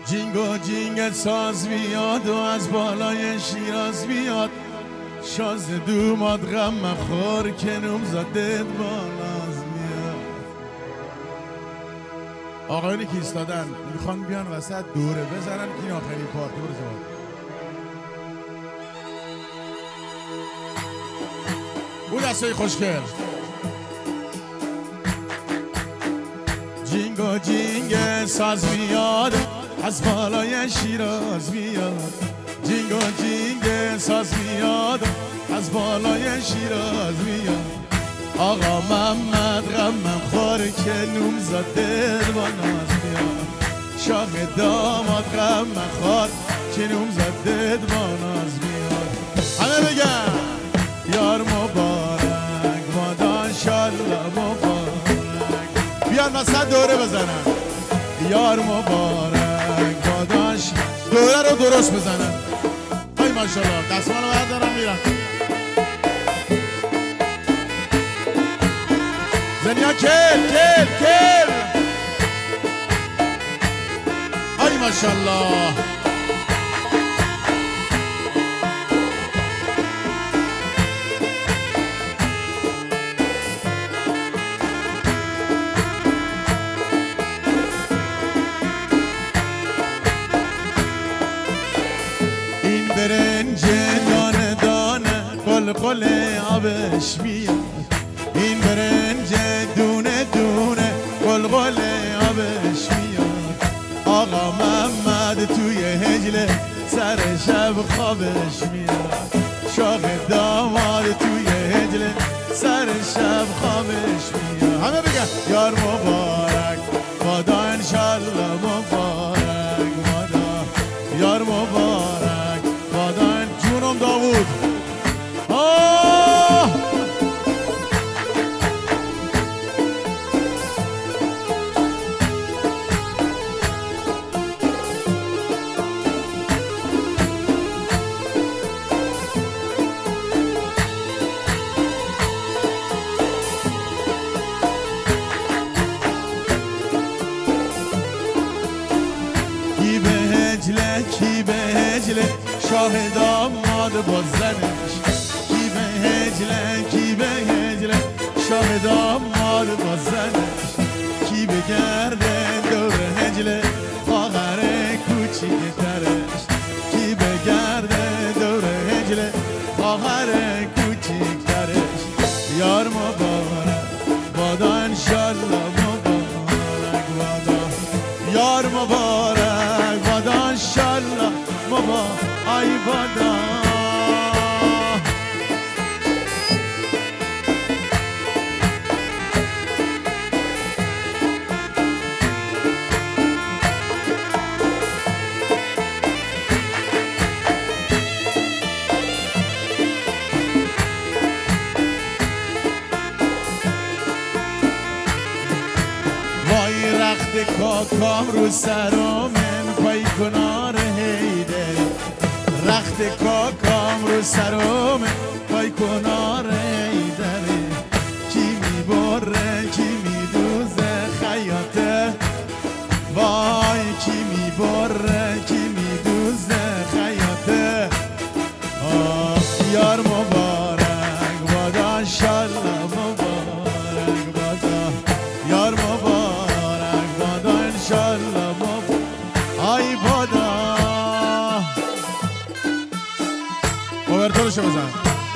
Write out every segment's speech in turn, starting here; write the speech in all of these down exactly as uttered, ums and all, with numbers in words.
جینگ و جینگ ساز بیاد و از بالای شیراز بیاد، شاز دوماد غم مخور که نوم زدت با ناز میاد. آقایونی که ایستادن میخوان بیان وسط دوره بزنن که این آخرین پارتی. برو جواب او دستای خوشگل. جینگ و جینگ ساز میاد از بالای شیراز میاد، جینگ و جینگ ساز میاد از بالای شیراز میاد. آقا محمد غم خواره که نوم زده با ناز میاد، شاخ داماد غم خوار که نوم زده با ناز میاد. همه بگن یار مبارک مادان شالله مبارک. بیان وسط دوره بزنن یار مبارک باداش، دوره رو درست بزنن. ای ماشاءالله دستمالو بردارم میرم. زنیا کل کل کل. ای ماشاءالله. برنج دانه دانه قل قل آبش میاد، این برنج دونه دونه قل قل آبش میاد. آقا محمد توی هجله سر شب خوابش میاد، شاخ داماد توی هجله سر شب خوابش میاد. همه بگن یار مبارک بادا انشالله مبارک بادا، یار مبارک بادن جونم داوود. آه کی به هجله کی به هجله شاه داماد با زنش، کی به هجله کی به هجله شاه داماد با زنش. کی بگرده دور هجله خواهر کوچیکترش، کی بگرده دور هجله خواهر کوچیکترش. یار مبارک بادا انشالله مبارک بادا، یار مبارک بادا انشالله مبارک ای بادا. وای رخت کاکام رو سرم پای کنار هیده، رخت کاکام رو سرم پای کنار هیدره. کی میبره کی میدوزه خیاطه، وای کی میبره کی میدوزه خیاطه. آه یار مبارک بادا انشالله مبارک بادا، یار مبارک بادا انشالله مبارک ای بادا. اوورتورشو بزن.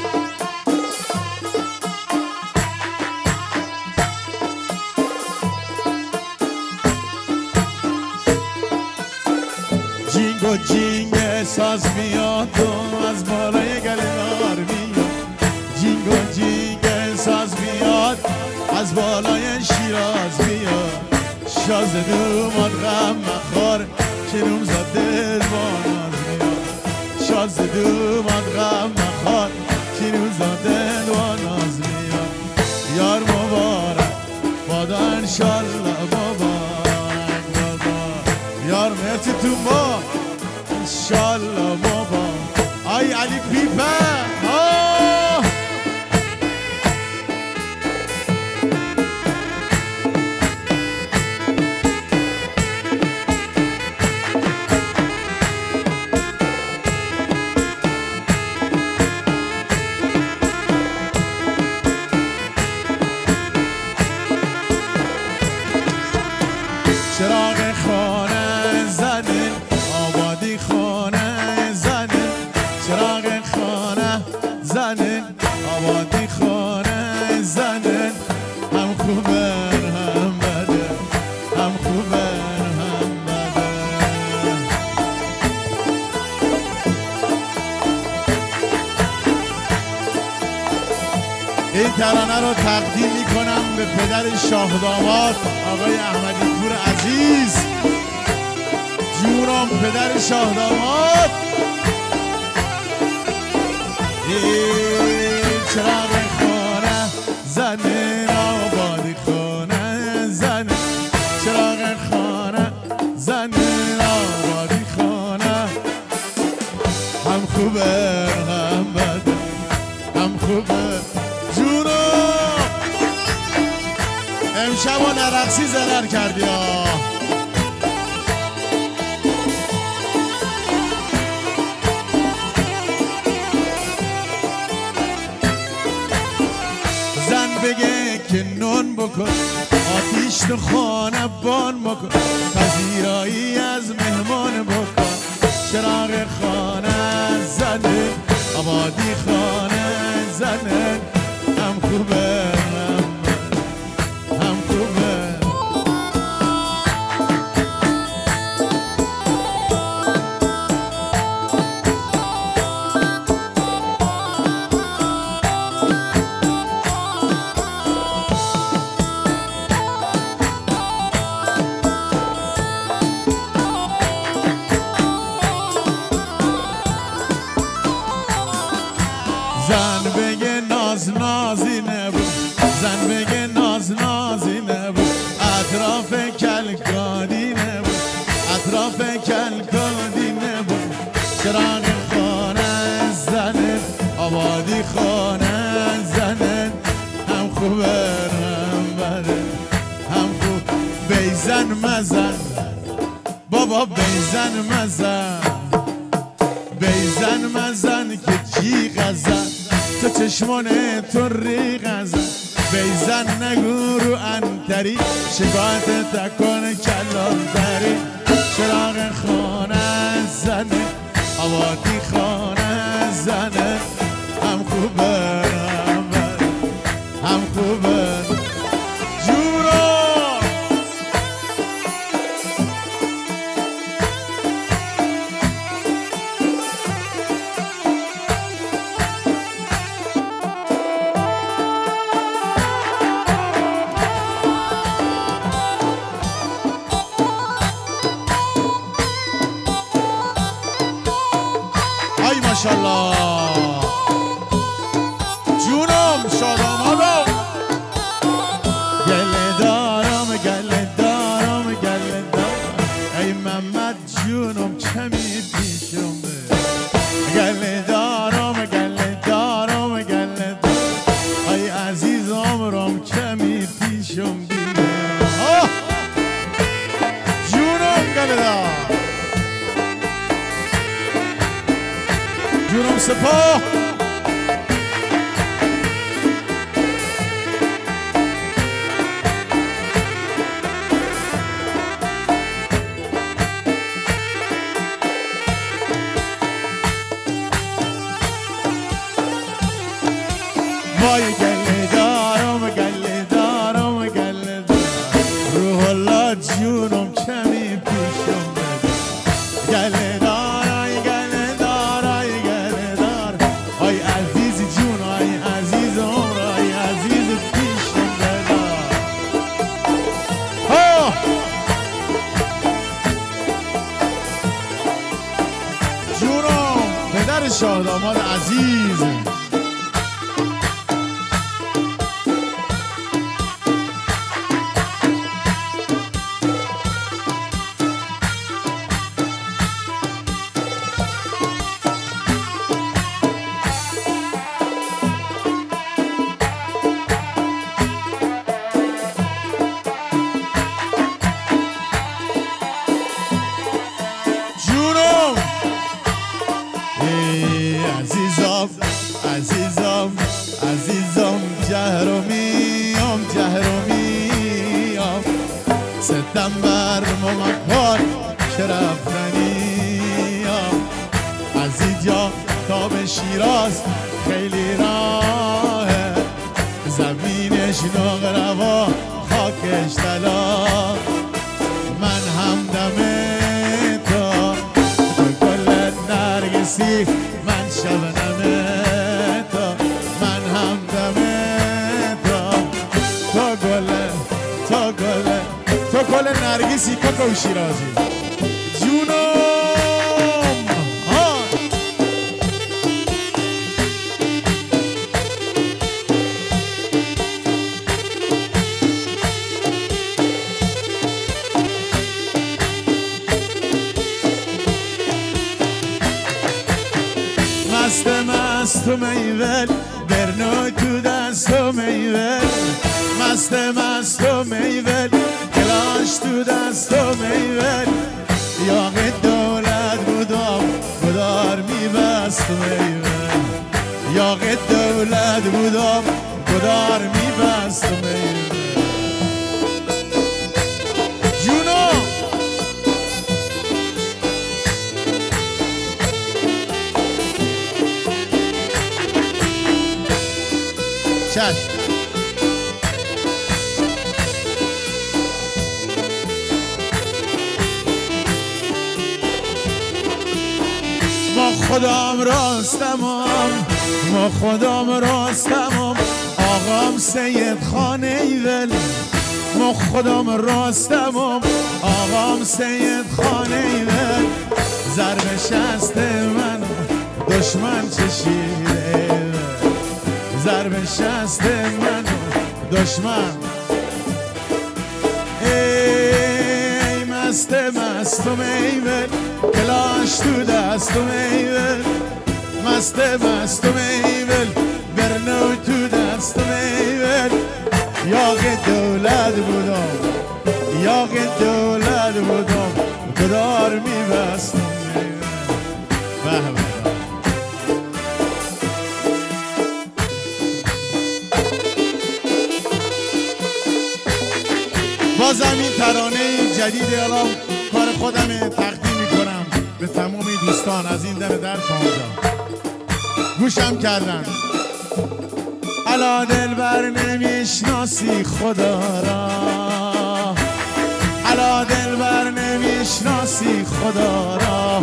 جینگ و جینگ ساز میاد و از بالای گلنار میاد، جینگ و جینگ ساز میاد از بالای شیراز میاد. شاز دوماد غم مخور که نوم زده با ناز میاد، شاز دوماد غم مخور که نوم زده با ناز میاد. یار مبارک بادا انشالله مبارک بادا، یار مرسی تو ما انشالله مبارک. ای علی پیپه آه هم خوبه هم بده. این ترانه رو تقدیم میکنم به پدر شاه داماد آقای احمدی پور عزیز. جونم پدر شاه داماد. چراغ خانه زنه آبادی خانه زنه چراغ خانه زنه آبادی خانه هم خوبه هم بده هم خوبه. جونم امشب و نرقصی ضرر کردی ها. زن بگه که نون بکن آتیش تو خانه بان بکن پذیرایی از مهمان بکن. چراغ خانه زنه آبادی خانه زنه هم خوبه هم خوبه. زن بگه ناز نازی نبود زن بگه ناز نازی نبود اطراف کلکادی نبود اطراف کلکادی نبود. چراغ خانه زنه آبادی خانه زنه هم خوبه هم بده هم خوب. بیزن مزن بابا بیزن مزن بیزن مزن که جی غزن تو چشمانه تو ری غزن. بیزن نگو رو انتری شکایت تکن کلان تری. چراغ خانه زنه آبادی خانه زنه هم خوبه هم بده هم خوبه. ای ماشالله جونم شادامادم. گله دارم گله دارم گله دارم ای محمد جونم کمی پیشم ده. گله دارم گله دارم گله دارم ای عزیز عمرم کمی پیشم بیده. جونم گله دارم جونم سپاه. وای گله دارم گله دارم گله دارم روح الله جونم کمی پیشم بده. گله دارم گله دارم گله دارم ای عزیز جون ای عزیز عمر ای عزیز پیشم بده. ها جونم پدر شاه داماد عزیز. عزیزم عزیزم عزیزم جهرمیم جهرمیم ستمبر ممکن که رفتنیم از اینجا تا به شیراز خیلی راهه زمینش نقروا خاکش طلا هستی من شبنمه تا من همدمه تا تا گله تا گله تا گل نرگسی کاکاو شیرازی جونم ها مست مست و میول برنو تو دست و میول مست مست و میول کلاش تو دست و میول یاغ دولت بودم بدار میبست و میول یاغ دولت بودم بدار میبست و میول جونو چشم ما خودم راستمم ما خودم راستمم آقام سید خانه ایول ما خودم راستمم آقام سید خانه ایول ضرب شست منو دشمن چشیده ضرب شست منو دشمن ای مست مست و میول کلاش تو دست و میول مست مست و میول برنو تو دست و میول یاغ دولت بودم یاغ دولت بودم بدار میبستم به به بازم این ترانه جدید الان کار خودم تقدیم میکنم به تمام دوستان از این در در تا اونجا گوشم کردن الا دلبر نمیشناسی خدا را الا دلبر نمیشناسی خدا را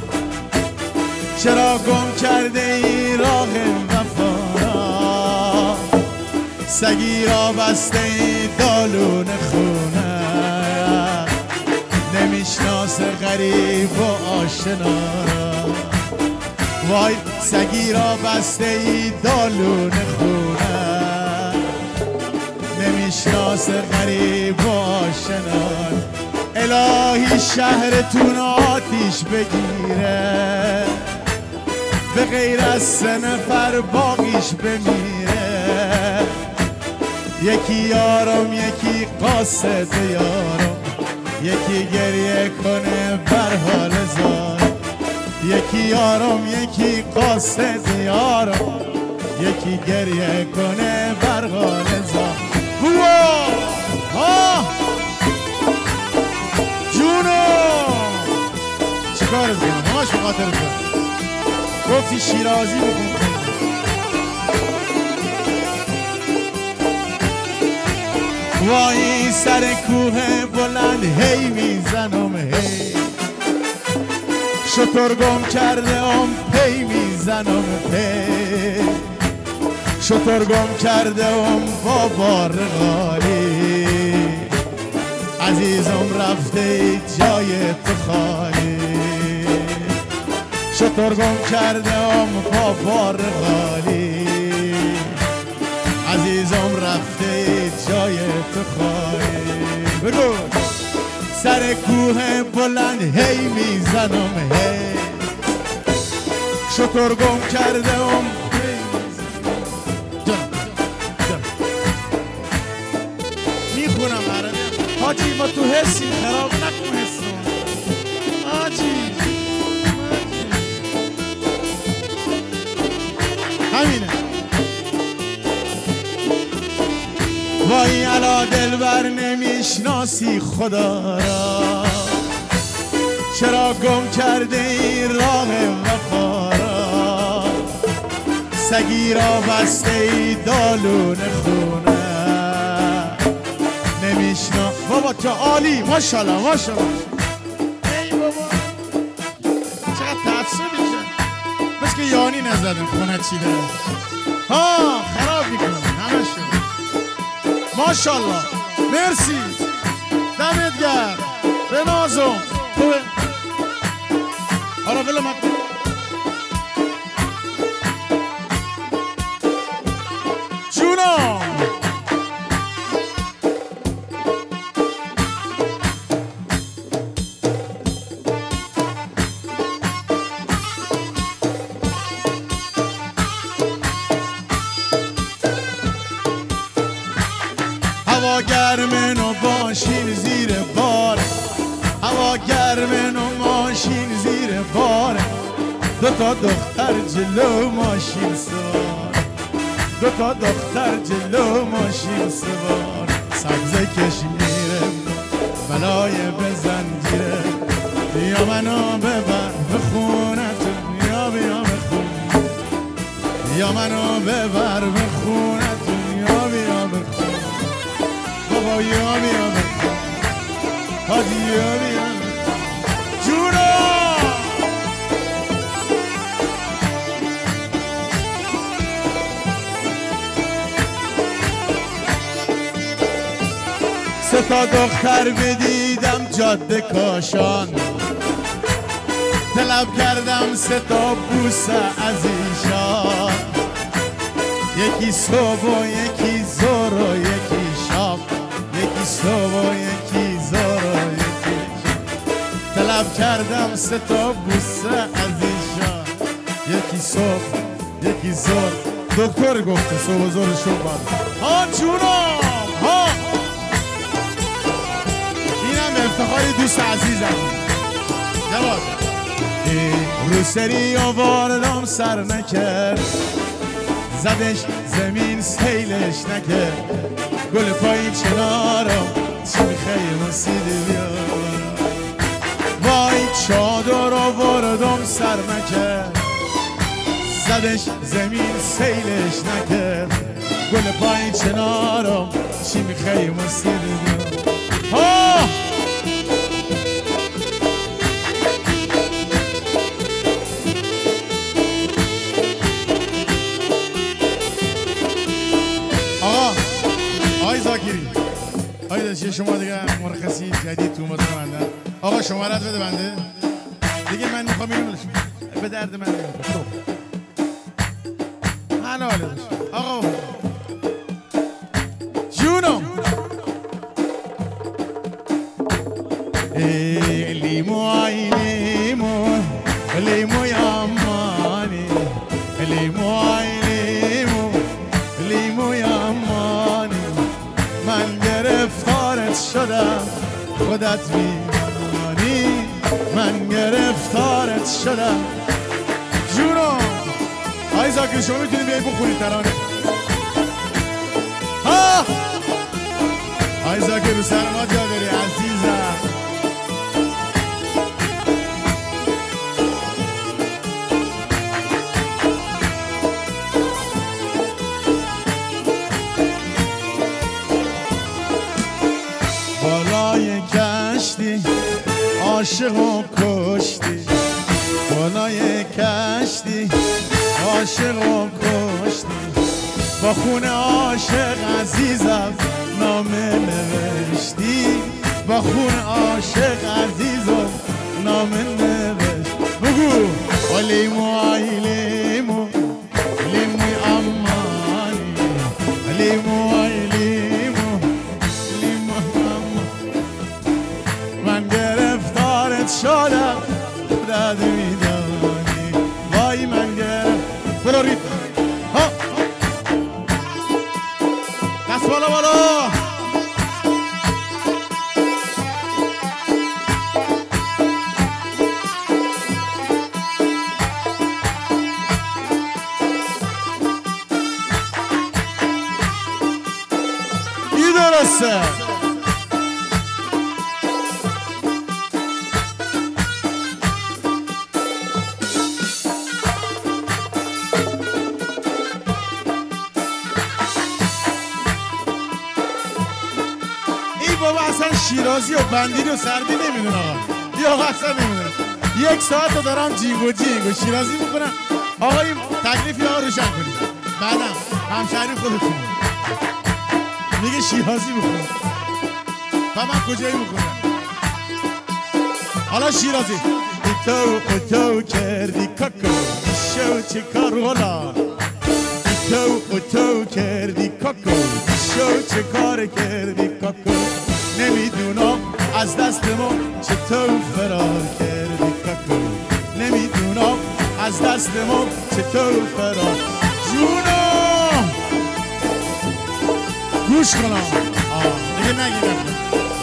چرا گم کرده ای راه وفا را سگی را بسته ای دالون خونه نمیشناسه غریب و آشنا را وای سگی را بسته ای دالون خونه نمیشناسه غریب و آشنا الهی شهرتون آتیش بگیره به غیر از سه نفر باقیش بمیره یکی یارم یکی قاصد یارم یکی گریه کنه بر حال زارم یکی یارم یکی قاصد یارم یکی گریه کنه بر حال زارم ها جونو چیکار کنم همش به خاطر تو گفتی شیرازی بکن وای سر کوه بلند هی میزنم هی شتر گم کرده ام پی میزنم پی شتر گم کرده ام با بار غالی عزیزم رفته جای تو خالی شتر گم کرده ام با بار غالی عزیزم رفته جای تو خواهی بگو سر کوه بلند هی میزنم هی شتر گم کرده ام میخونم عربی حاجی ما تو حسی خراب نکن حسو حاجی همینه وای علا دلبر نمیشناسی خدا را چرا گم کرده ای راه وفا را سگی را بسته ای دالون خونه نمیشنا بابا تو عالی ماشاءالله ماشاءالله ای بابا چقدر تعصبی شد که یانی نزدم خونه چیده ها خراب میکنم همه شد ماشالله مرسی دمت گرم به نازم خوبه آره بله من جونم هوا گرمه و باشین زیر بار هوا گرمه و ماشین زیر بار دو تا دختر جلو ماشین سوار دو تا دختر جلو ماشین سوار سبزه کشمیره بلای بزن گیره بیا منو ببر به خونتون بیا بیا به خون بیا منو ببر به خونتون بیا بیا به خون بابا یا بیا به خون هادی یا بیا جونو سه تا دختر بدیدم جاده کاشان طلب کردم سه تا بوسه از ایشان یکی صبح و یکی ظهر و یکی شام یکی صبح و یکی ظهر و یکی شام طلب کردم سه تا بوسه از ایشان یکی صبح یکی ظهر دکتر گفته صبح و ظهر شو باد ها جونم ها افتخاری دوست عزیزم جواد رو سری آواردم سر نکرد زدش زمین سیلش نکرد گل پایی چنارم چی میخوای مسیدی بیارم وای چادر آواردم سر نکرد زدش زمین سیلش نکرد گل پایی چنارم چی میخوای مسیدی بیارم ها آقای داشته شما دیگه مرخصی جدید تو اومدن بندن آقا شمارت بده بنده دیگه من میخوام اینو به درد من نمیخوام حلاله داشت آقا جونم لیمو آی لیمو لیمو یامانی لیمو آی لیمو لیمو یامانی من گرفتارت شدم خودت میمانی من گرفتارت شدم جونم آی زاکر شما میتونی بیایی بخونید ترانه ها آی زاکر رو سر ما جا داری عزیزم بالای کشتی عاشق و کشتی بالای کشتی عاشق و کشتی با خون عاشق عزیزم نامه نوشتی با خون عاشق عزیزم نامه نوشت بگو لیمو آی لیمو لیموی امانی لیمو آی لیمو لیمو امانی من گرفتارت شدم خودت میدانی وای من گرفت برو ریت ها دست بالا بالا این درسته بابا اصلا شیرازی و بندیری و سردی نمیدونه آقا یا اصلا نمیدونه یک ساعت دارم جینگ و جینگ و شیرازی میکنم آقای تکلیف یا روشن کنید. بعدم همشهری خودتون میگه شیرازی بخون و من کجایی بخونم. حالا شیرازی تو تو کردی کاکو شو چه کار والا تو تو کردی کاکو شو چه کار کردی کاکو نمیدونم از دست ما چطور فرار کردی کاکو نمیدونم از دست ما چطور فرار جونم گوش کنم آه دیگه نگیدم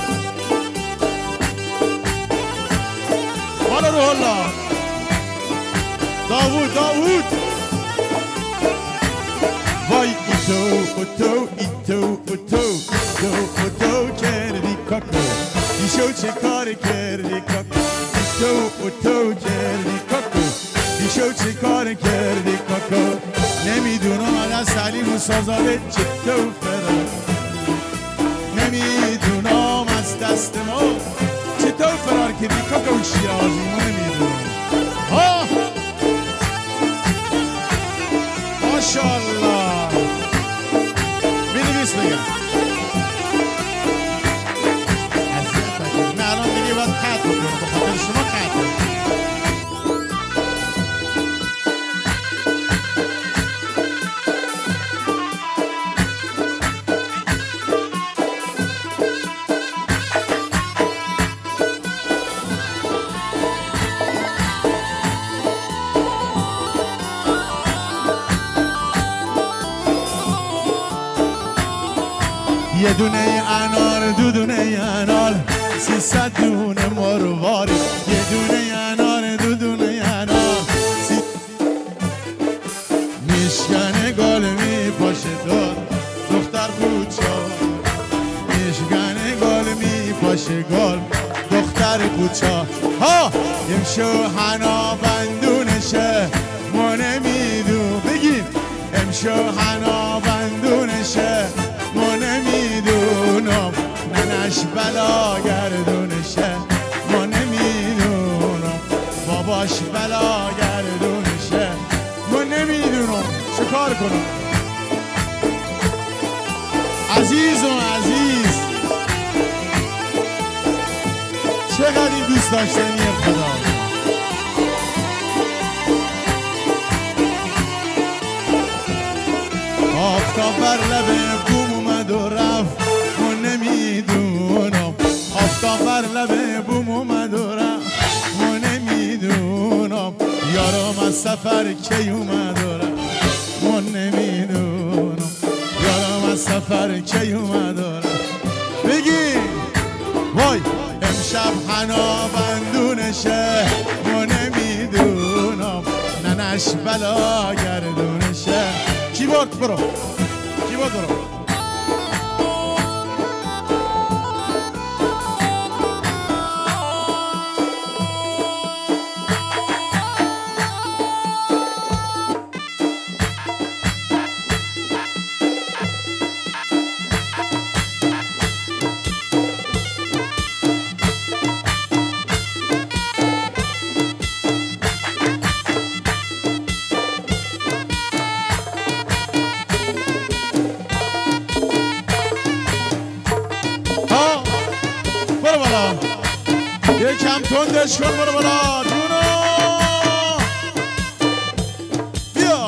حالا روح الله داوود داوود وای ایتو اوتو ایتو اوتو ایتو اوتو کردی کاکو ایشو چه کار کردی کاکو ایتو اوتو کردی کاکو ایشو چه کار کردی کاکو نمیدونم از سلیم و سازاده چطور فرار نمیدونم از دست ما چطور فرار کردی کاکو شیرازی ما نمیدونم آه ماشاءالله بینویس بگم عذیت نکنید من الان دیگه باید قطع بکنم با خاطر شما قطع یه دونه انار دو دونه انار سیصد دونه مرواری یه دونه انار دو دونه انار سی... میشکنه گل میپاشه دار دختر کوچا میشکنه گل میپاشه گل دختر کوچا ها امشو حنا بندونشه ما نمیدون بگیم امشو حنا بندونشه ما نمیدونم ننش بلا گردونشه ما نمیدونم باباش بلا گردونشه ما نمیدونم چه کار کنم عزیز و عزیز چقدر این دوست داشتنی خدا آفتاب بر لب بوم اومد و رفت ما نمیدونم آفتاب بر لب بوم اومد و رفت ما نمیدونم یارم از سفر کی اومد و رفت ما نمیدونم یارم از سفر کی اومد و رفت بگی وای امشب حنا بندونشه ما نمیدونم ننش بلا گردونشه کیبورد برو کیبورد برو یکم تندش کن برو بالا جونو بیا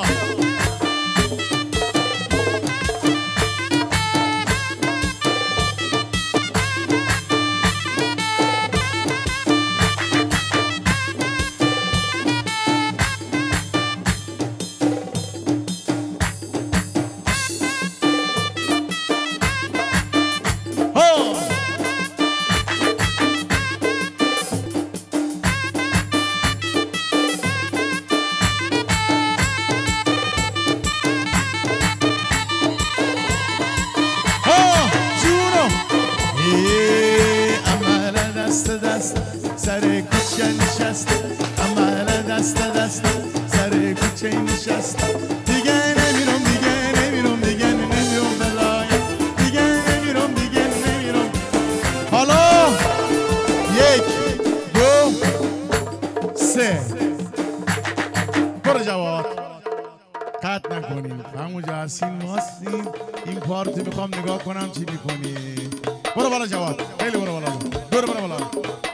سر کوچه نشست عمل دست دست سر کوچه نشست دیگه نمیرم دیگه نمیرم دیگه نمیرم بلایم دیگه نمیرم دیگه نمیرم حالا یک دو سه برو جواد میکنیم همونجا هستیم ما هستیم این پارتی میخوام نگاه کنم چی میکنی برو بالا جواد خیلی برو بالا برو برو بالا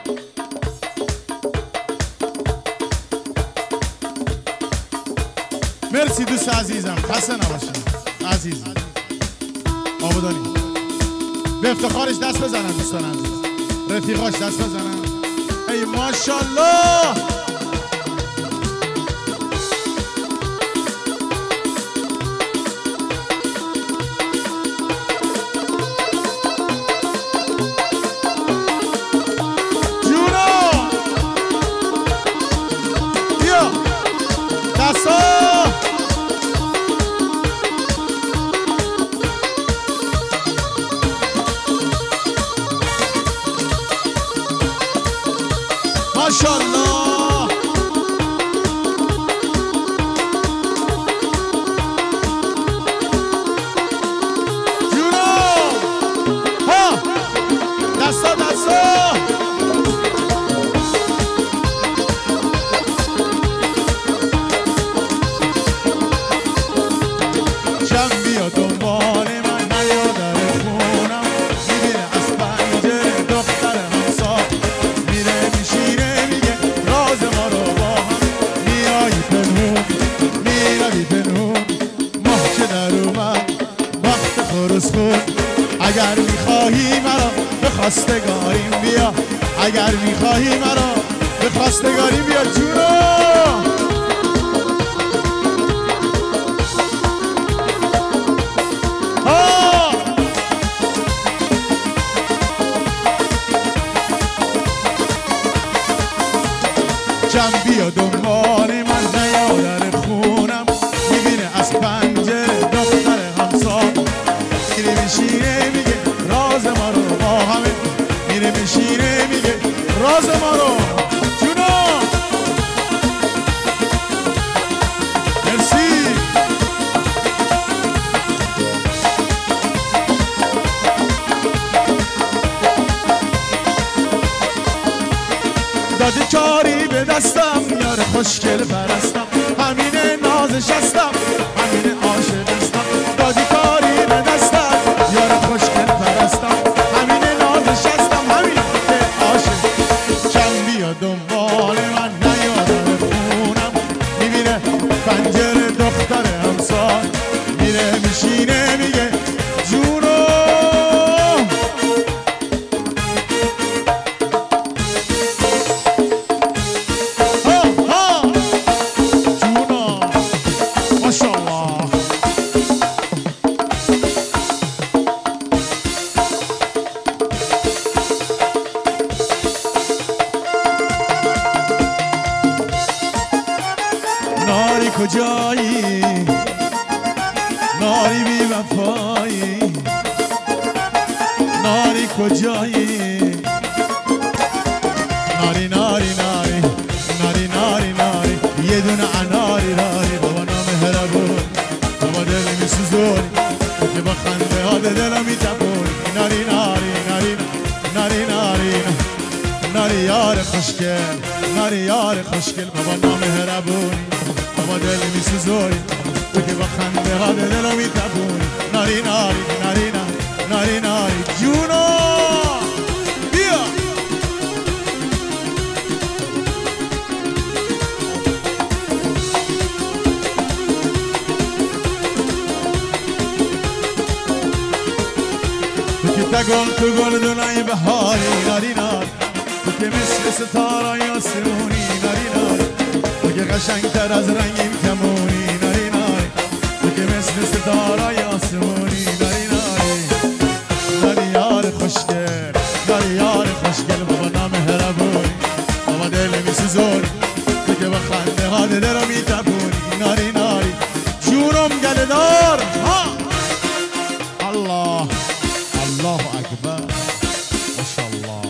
مرسی دوست عزیزم خسته نباشید عزیز آبادانی به افتخارش دست بزنن دوستان عزیز رفیقاش دست بزنن ای ماشالله ماشالله جونو ها دستا دستا جمع بیا دنبال من نیا در خونم میبینه از پنجره دختر همسا میره میشینه میگه راز ما رو با هم میایی پنهون میروی پنهون ماه که در اومد وقت خروس خون اگر میخواهی مرا به خواستگاریم بیا اگر میخواهی مرا به خواستگاریم بیا جونو جمع بیا دنبال من نیا در خونم میبینه از پنجره دختر همسا میره میشینه میگه راز ما رو با همه میره میشینه میگه راز ما رو جونو مرسی دادی کاری به دستم یار خوشگل پرستم همین نازش هستم همین عاشقستم دادی کاری به دستم یار خوشگل پرستم همین نازش هستم همین عاشق جمع بیا دنبال من نیا در خونم میبینه پنجره دختر همسال میره میشینه میگه جونو ناری کجایی ناری بی وفایی ناری کجایی ناری ناری ناری ناری ناری ناری یه دونه اناری راری بابا نامهربون بابا دل میسوزونی که با خنده ها دلم میتپونی ناری ناری ناری ناری ناری ناری یار خوشگل ناری یار خوشگل بابا نامهربونی بابا دل میسوزونی تو که با خنده ها دلو میتپونی ناری ناری ناری ناری ناری جونو بیا تو که تگل تو گل دونای بهاری ناری ناری تو که مثل ستاره آسمونی ناری ناری تو که قشنگتر از رنگین کمونی ناری ناری تو که مثل ستاره آسمونی ناری ناری ناری یار خوشگل ناری یار خوشگل بابا نامهربونی بابا دل میسوزونی تو که با خنده ها دل رو میتپونی ناری ناری جونم گله دار الله الله اکبر ماشاءالله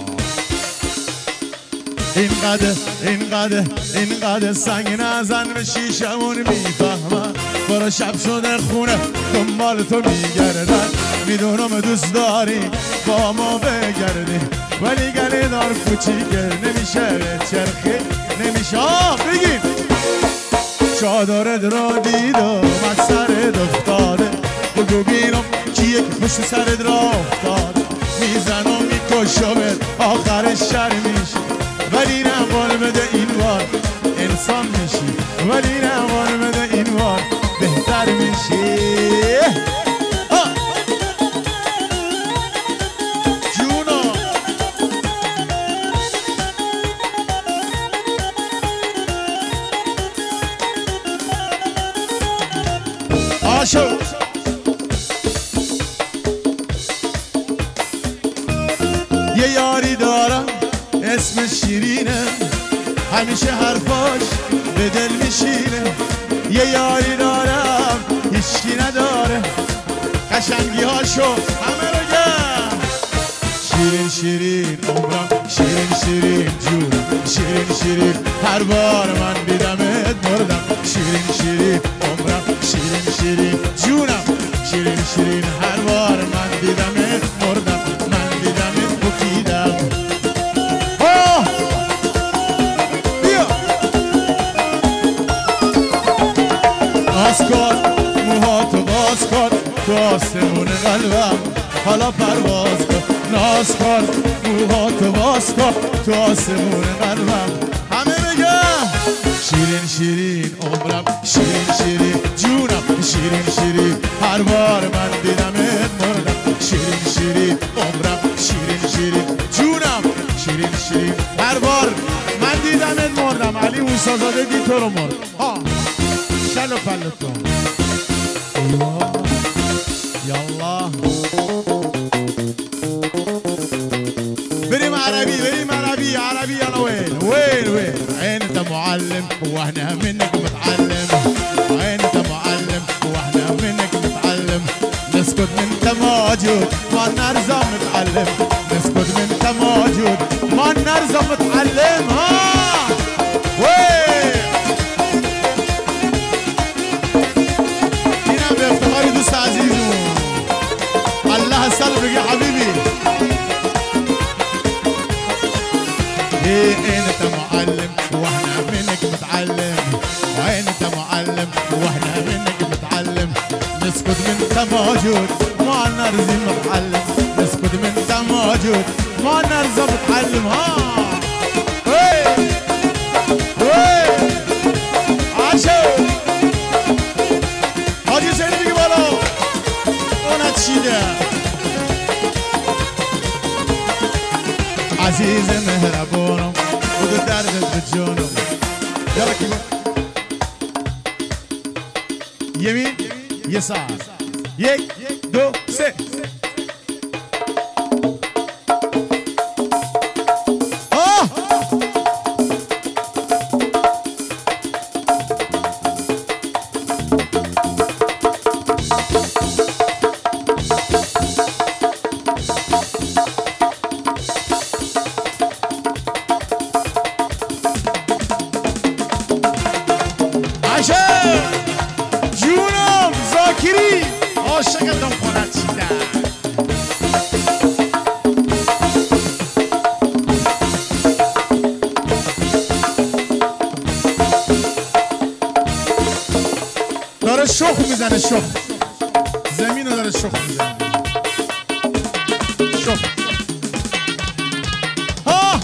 اینقدر اینقدر اینقدر سنگ نزن به شیشمون میفهمن برا شب شده خونه دنبال تو میگردن میدونم دوست داری با ما بگردی ولی گله دار کوچیکه نمیشه چرخی نمیشه بگیم چادرت را دیدم از سر دلت افتاده بگو بینم کیه که پشت سرت را افتاده میزن و میکشمت آخرش شر میشه ولی نه قول بده این بار انسان میشی ولی نه قول بده این بار بهتر میشی شو یه یاری دارم اسم شیرینه همیشه حرفاش به دل میشینه یه یاری دارم هیچکی نداره قشنگی هاشو همه رو گم شیرین شیرین عمرم شیرین شیرین جونم شیرین شیرین هر بار من دیدمت مردم شیرین شیرین عمرم شیرین شیرین جونم شیرین شیرین هر بار من دیدمت مردم من دیدمت بکیدم آه بیا باز کن موهاتو باز کن تو آسمون قلبم حالا پرواز کن ناز کن موهاتو باز کن تو آسمون قلبم همه بگم شیرین شیرین عمرم شیرین شیرین جونم شیرین شیرین هر بار من دیدمت مردم شیرین شیرین عمرم شیرین شیرین جونم شیرین شیرین هر بار من دیدمت مردم علی موسی‌زاده دی تو رو مرد ها شلو پلو کن یالله بريم عربي بريم عربي عربي يلا وين وين وين عين انت معلم واحنا منك متعلم عين انت معلم واحنا منك متعلم نسكت من انت موجود ما نرزى متعلم نسكت من انت موجود ما نرزى متعلم ها وين هنا بافتخاري دوست عزيزو الله سلمك يا حبيبي ايه انت معلم واحنا منك متعلم وين انت معلم واحنا منك متعلم نسكت من انت موجود ما نرزي متعلم نسكت من انت موجود ما نرزي متعلم ها وين وين عاشو هادي سيدي بيجي بالا انا تشيده عزيز مهربونم خود دردت به جونم یالا کی یمین یه ساعت یک دو سه آه جونم زاکری عاشقتم خونت چیدم داره شخ میزنه شخ زمین رو داره شخ میزنه شخ ها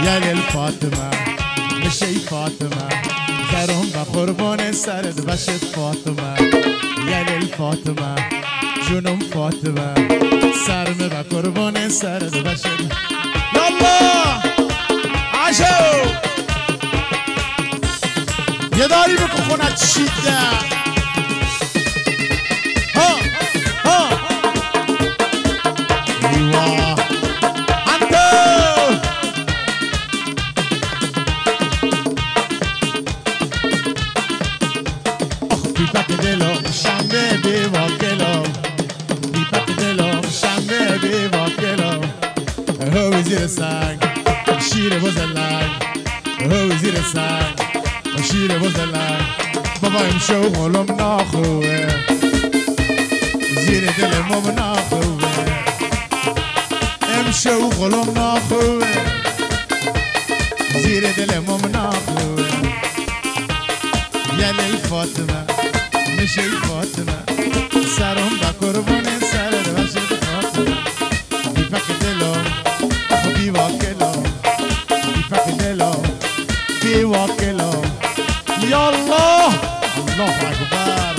یا لیل فاطمه میشی فاطمه زرم و قربان سرت بشت فاطمه یا لیل فاطمه جونم فاطمه سرمه و قربان سرت بشت یالله عشو یه داری بکن خونت شیده ها ها ایوه انتو آخ بیپک دلم شنبه بی واکلم بیپک دلم شنبه بی واکلم هوی زیر سنگ شیر بزرگ هوی زیر سنگ شیر بزرگ بابا امشو غلوم ناخوه زیر دل مم ناخوه امشو غلوم ناخوه زیر دل مم ناخوه یه لیل فاطمه میشه فاطمه سرم با قربان سرت بشه فاطمه بیپک دلم بی واکلم بیپک دلم بی واکلم یا الله الله اکبر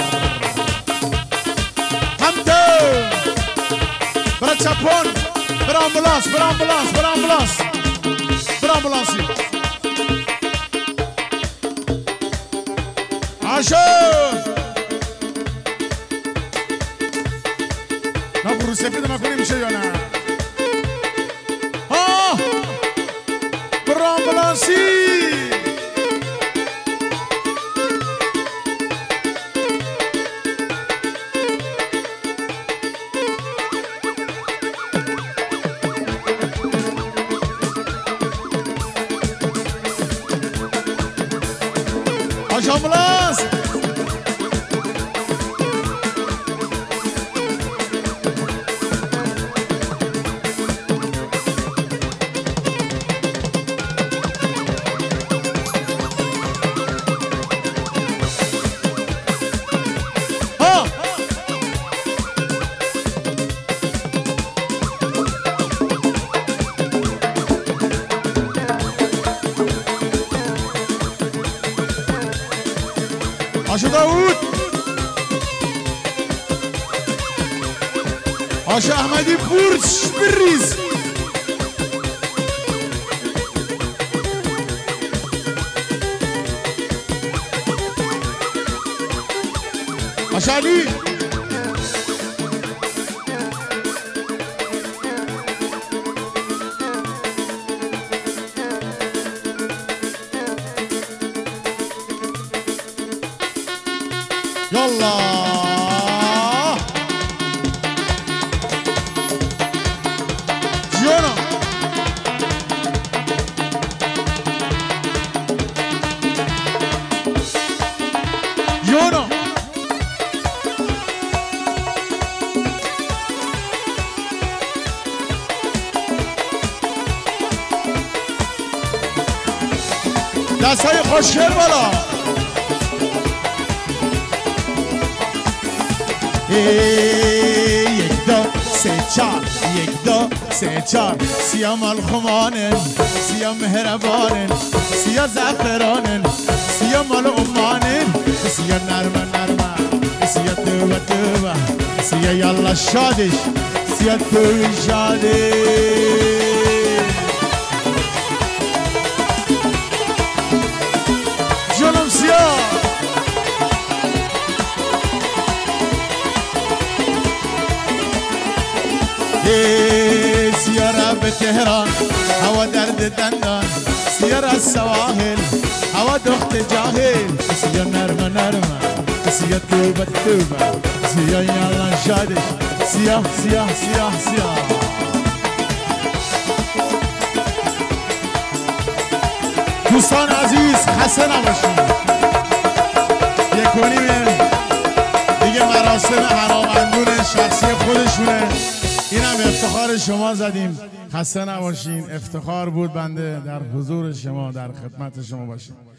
حمدو برا چپون برا امبولانس برا امبولانس برا امبولانس برا امبولانسی عاشق نه برو سفید مکنی میشه یا نه ها برا امبولانسی ambulans ha آشا داود آشا احمدی برش بریز آشا علی يلا جيونا جيونا دستای خوشگل بالا یک دو سه چار یک دو سه چار سیا مال سیا مهربانن سیا زعفرانن سیا مال عمانن سیا نرمه نرمه سیا توبه توبه سیا یالا شادش سیا توبه شادش جانم سیا سيارة بتهران هوا درد دندان سيارة السواحل هوا دخت جاهل سيا نرمة نرمة سيا توبة توبة سيا يالا شادش سيا سيا سيا سيا دوستان عزیز خسته نباشید یکونی دیگه مراسم هنامندون شخصی خودشونه این هم افتخار شما زدیم خسته نباشین افتخار بود بنده در حضور شما در خدمت شما باشیم